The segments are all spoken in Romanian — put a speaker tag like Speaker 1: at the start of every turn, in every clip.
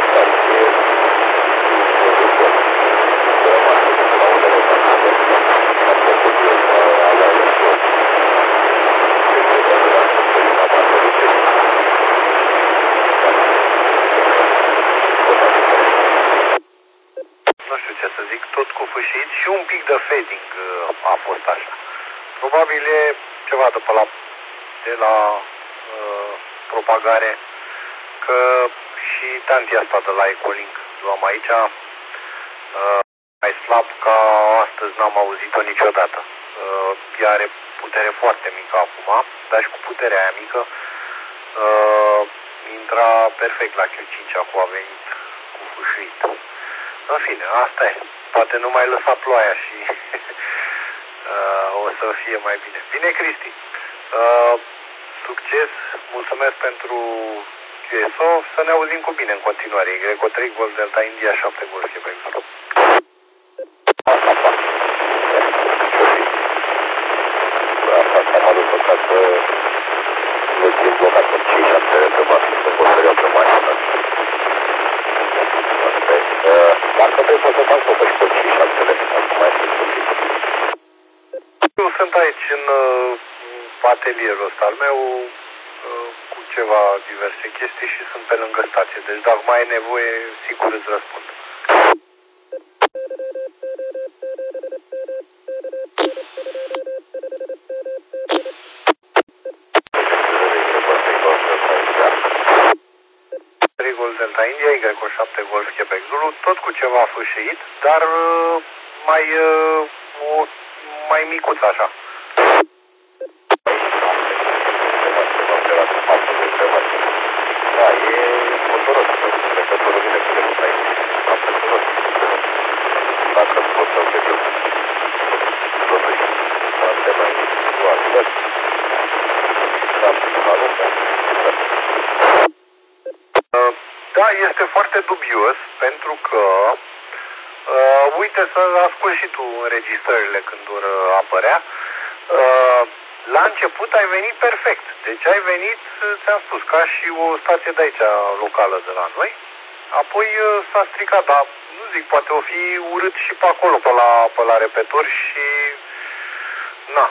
Speaker 1: Tot cu fâșit și un pic de fading a fost așa. Probabil e ceva de la propagare, că și tantia asta de la Ecolink luam aici, mai slab ca astăzi n-am auzit-o niciodată. Ea are putere foarte mică acum, dar și cu puterea aia mică intra perfect la Q5, acum a venit cu fâșuit. În fine, asta e. Poate nu mai lăsa ploaia și o să fie mai bine. Bine, Cristi. Succes, mulțumesc pentru QSO, să ne auzim cu bine în continuare. Greco 3 Golf Delta India 7 Golf Quebec Zulu. Asta am adus-o ca să nu țin blocat în 5-7 de masă, să pot să iau pe mașină. Dacă vrei pot să fac tot și tot 5-7 lei, acum mai sunt puțin. Eu sunt aici în atelierul ăsta al meu cu ceva diverse chestii și sunt pe lângă stație. Deci dacă mai ai nevoie, sigur îți răspund. Golf Delta India, Y7 Golf Quebec Zulu, tot cu ceva fâșit, dar mai micuț așa. Da, e motoros, repătorul vine cu decât aici. Absolut. Dacă pot să-l vedem. Totuși, asta e mai ușor. Da, este foarte dubios, pentru că uite să asculti și tu înregistrările când vor apărea. La început ai venit perfect. Deci ai venit, ți-am spus, ca și o stație de aici locală de la noi. Apoi s-a stricat, dar nu zic, poate o fi urât și pe acolo, pe la repetor și na,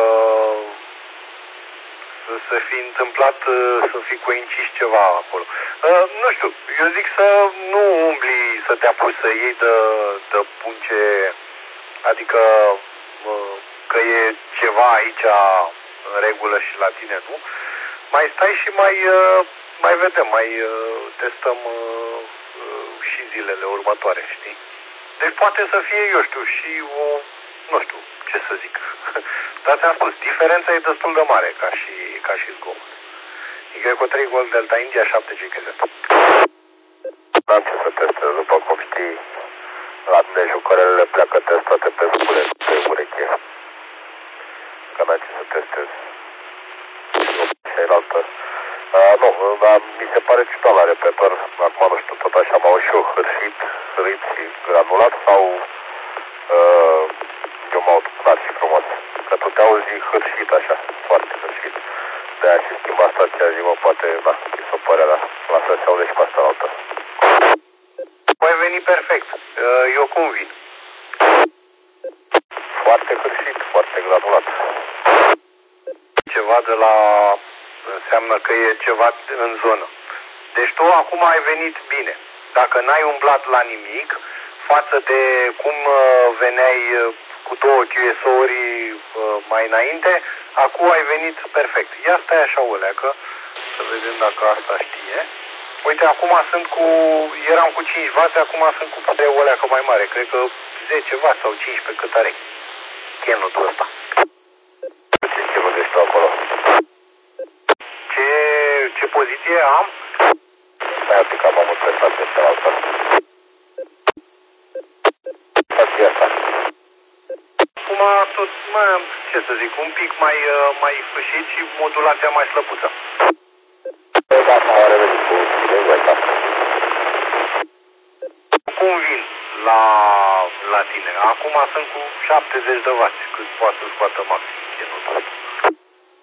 Speaker 1: să fi întâmplat să fi coincis ceva acolo. Nu știu, eu zic să nu umbli, să te apuci să iei de punce, adică că e ceva aici în regulă și la tine nu. Mai stai și mai vedem, mai testăm și zilele următoare, știi? Deci poate să fie, eu știu, și o, nu știu ce să zic. Dar ți-am spus, diferența e destul de mare ca și zgomot. Y3 Golf Delta India 7 GKZ. N-am ce să testez, după cum știi, la mine jucărele pleacă testate pe ureche. Că n-am ce să testez. Cealaltă. Nu, dar mi se pare ciudat la repetor. Acum nu știu, tot așa m-au și eu hârșit, și granulat sau eu m-au clar și frumos. Că tu te auzi hârșit așa, foarte hârșit. De-aia și schimba stația zi, mă, poate, da, mi se pare, da. Lasă să aude și pe asta la altă. Păi veni perfect. Eu cum vin? Foarte hârșit, foarte granulat. Ceva de la... înseamnă că e ceva în zonă. Deci tu acum ai venit bine. Dacă n-ai umblat la nimic, față de cum veneai cu două QSO-uri mai înainte, acum ai venit perfect. Ia stai așa o leacă, să vedem dacă asta știe. Uite, acum eram cu 5W, acum sunt cu puterea o leacă mai mare. Cred că 10W sau 15, cât are chenutul ăsta. Ce chenutul ești acolo? Ce poziție am? Stai un pic, am avut pe stația cealaltă. Stația asta. Acum tot, ce să zic, un pic mai fâșit și modulația mai slăbuță. Da, acum a revenit cu tine, da. Cum vin la tine? Acum sunt cu 70W, cât poate să scoată maxim chenutul.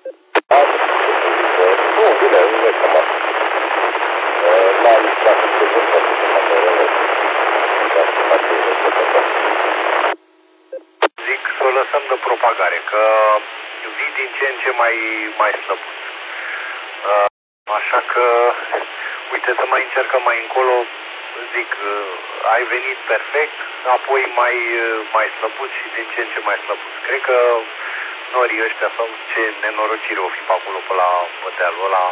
Speaker 1: Nu, bine, nu e cam asta. N-am nici dacă Zic să o lăsăm de propagare, că vii din ce în ce mai slăbuț. Așa că, uite, să mai încercăm mai încolo, zic, ai venit perfect, apoi mai slăbuț și din ce în ce mai slăbuț. Cred că norii ăștia sau ce nenorocire o fi pe acolo, pe dealul ăla,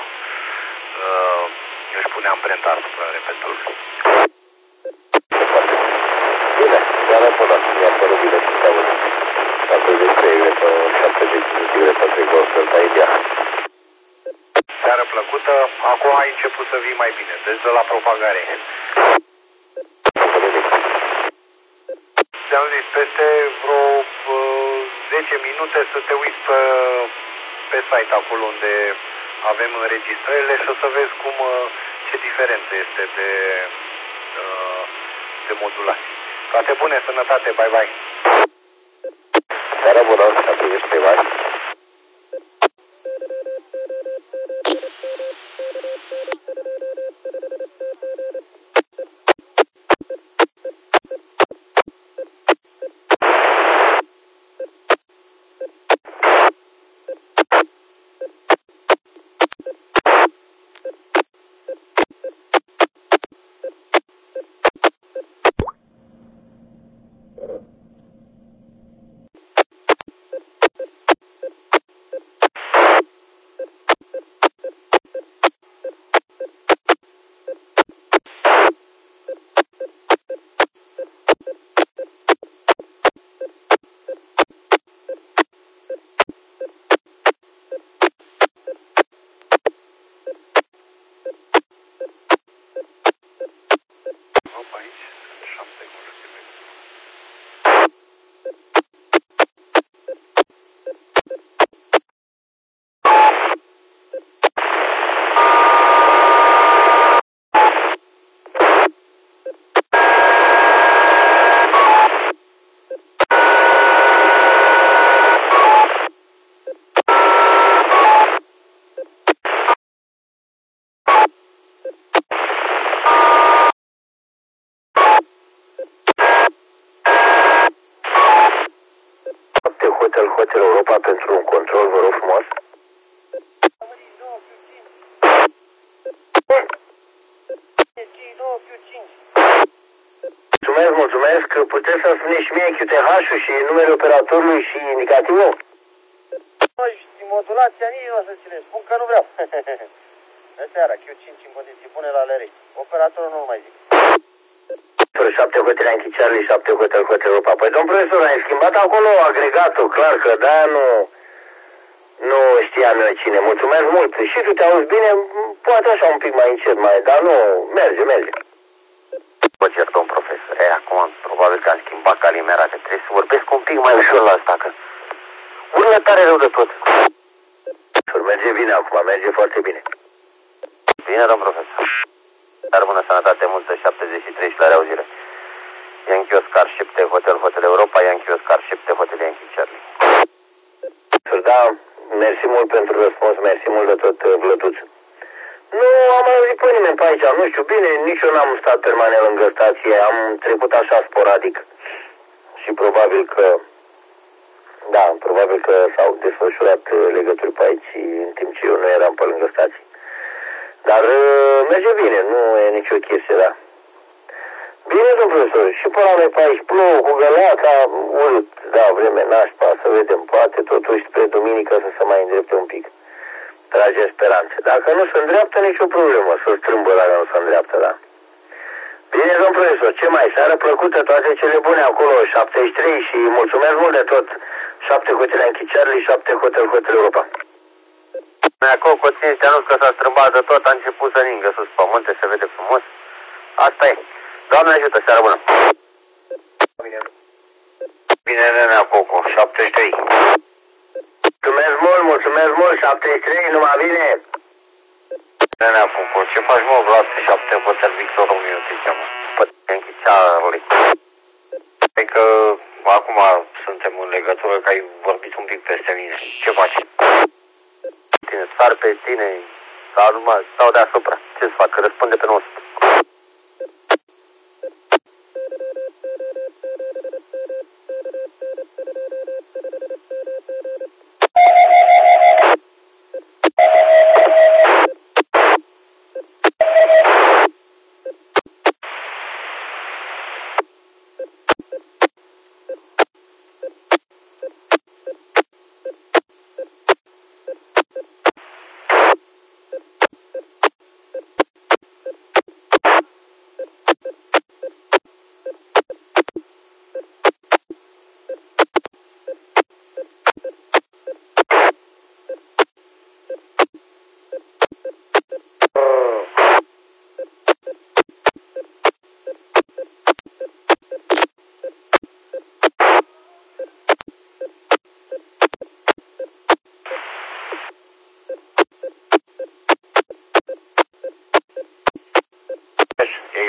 Speaker 1: își pune amprenta asupra repetorului.
Speaker 2: Bine, seara bună, mi-a părut bine să te aud. 73 pe 75 pe 3 gol, sunt aici.
Speaker 1: Seară plăcută, acum ai început să vii mai bine, deci de la propagare. Ți-am zis, peste vreo 10 minute să te uiți pe site acolo unde avem înregistrările și o să vezi ce diferență este de modulație. Toate bune, sănătate, bye bye!
Speaker 2: Seara bună, 73 bani. Hotel Europa pentru un control, vă rog frumos. Mulțumesc. Puteți să-mi spuneți și mie QTH-ul și numele operatorului și indicativul?
Speaker 3: Și modulația nici nu o să ți le spun că nu vreau. Seara, Q5 în condiții bune la LRI. Operatorul nu mai zic.
Speaker 2: 7 Hotel Yankee Charlie, 7 Hotel Europa. Păi, domn profesor, ai schimbat acolo agregatul, clar că da, nu știam eu cine. Mulțumesc mult. Și tu te auzi bine, poate așa un pic mai încet, dar nu, merge.
Speaker 4: Vă cer, domn profesor, acum probabil că am schimbat calimera, că trebuie să vorbesc un pic mai ușor la asta, că urlă tare rău de tot.
Speaker 2: Merge bine acum, merge foarte bine.
Speaker 4: Bine, domn profesor. Dar bună sănătate, multă 73 și la reauzire. Yankee Oscar 7 Hotel Europa, Yankee Oscar 7 Hotel Yankee Charlie.
Speaker 2: Da, mersi mult pentru răspuns, mersi mult de tot, Vlăduț. Nu am mai auzit pe nimeni pe aici, nu știu, bine, nici eu n-am stat permanent lângă stație, am trecut așa sporadic și probabil că s-au desfășurat legături pe aici în timp ce eu nu eram pe lângă stație. Dar merge bine, nu e nicio chestie, da. Bine, domn profesor, și pe la noi pe aici plouă cu găleata, urât, da, vreme nașpa, să vedem, poate totuși spre duminică să se mai îndrepte un pic. Tragem speranțe. Dacă nu se îndreaptă, nicio problemă, să strâmbă dacă nu se îndreaptă, da. Bine, domn profesor, ce mai, seară plăcută, toate cele bune acolo, 73 și mulțumesc mult de tot. 7 Hotel Yankee Charlie, 7 Hotel Europa.
Speaker 4: Acolo coțin te anunț că s-a strâmbat de tot, a început să ningă sus pe munte, se vede frumos. Asta e. Doamne ajută, seară bună. Bine, Nenea Coco, 73.
Speaker 2: Mulțumesc mult, 73, numai bine.
Speaker 4: Nenea Coco, ce faci, mă, Vlad, 7 Hotel Victor Romeo, te cheamă. Păi, Charlie. Cred că acum suntem în legătură, că ai vorbit un pic peste mine. Ce faci? Tine, sar pe tine, sau numai stau deasupra. Ce să fac? Că răspunde pe nostru.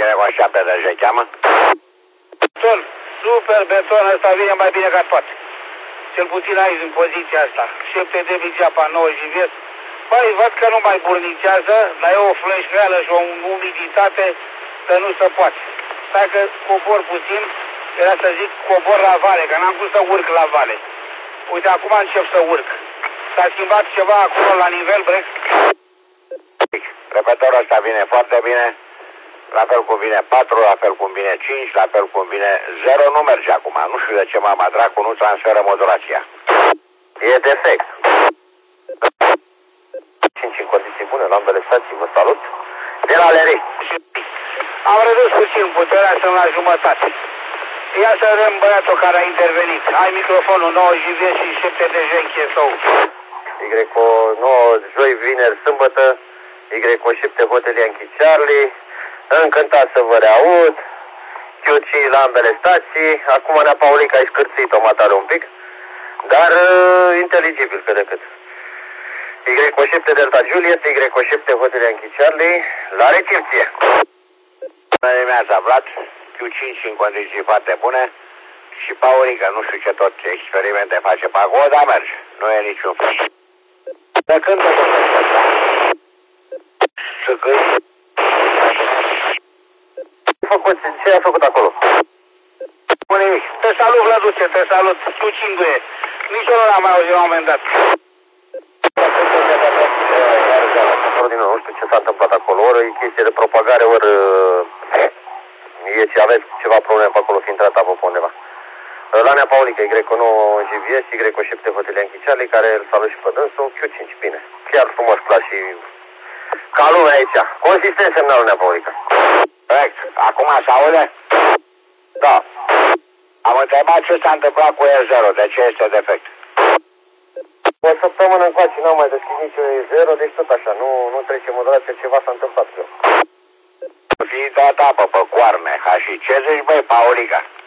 Speaker 4: Y7 de ce cheamă?
Speaker 5: Beton, super beton, ăsta vine mai bine ca toate. Cel puțin aici, în poziția asta. 7 de Vigeapa, 9 JVS. Păi, văd că nu mai burnicează, dar e o flășcreală și o umiditate că nu se poate. Dacă cobor puțin, era să zic cobor la vale, că n-am cum să urc la vale. Uite, acum încep să urc. S-a schimbat ceva acolo la nivel break?
Speaker 4: Repetărul ăsta vine foarte bine. La fel cum vine 4, la fel cum vine 5, la fel cum vine 0, nu merge acum. Nu știu de ce mama dracu nu transferă modulația.
Speaker 2: E defect. 5 în condiții bune la ambele stații, vă salut. De la LRI.
Speaker 5: Am redus puțin puterea, sunt la jumătate. Ia să vedem băiatul care a intervenit. Ai microfonul 9 JVS și 7 de JNCSO.
Speaker 2: Y9, joi, vineri, sâmbătă. Y7 Hotel Yankee Charlie. Încântat să vă reaud. Q5 la ambele stații. Acum Nea Paulica ai scârțit-o matare un pic. Dar inteligibil cât de cât. Y7 Delta Juliet, Y7 Hotel Yankee Charlie. La recepție.
Speaker 4: Bună dimineața, Vlad. Q5 în condiții foarte bune. Și Paulica, nu știu ce tot experimente face pe acolo, dar merge. Nu e niciun fel.
Speaker 2: De când te
Speaker 4: Să cât?
Speaker 2: Ce a făcut acolo?
Speaker 5: Nu nimic. Te salut, Vladuțe, te salut. Q5-e. Nici eu nu l-am mai auzit la un moment dat.
Speaker 2: Nu știu ce s-a întâmplat acolo. Ori e chestie de propagare, ori e ce aveți ceva probleme pe acolo, fiind tratat pe undeva. La Nea Paulica, Y9 JVS, Y7 Hotel Yankee Charlie, care îl salut și pe dânsul, Q5, bine. Chiar frumos, clar și ca lumea aici. Consistent semnalul Nea Paulica.
Speaker 4: Corect. Acum se aude?
Speaker 2: Da.
Speaker 4: Am întrebat ce s-a întâmplat cu E0, de ce este defect.
Speaker 2: O săptămână încoace n-am mai deschis niciun E0, deci tot așa, nu trece modulația, ceva s-a întâmplat cu eu.
Speaker 4: Fii dat apă pe coarne, ha, și ce zici, băi, Paulica?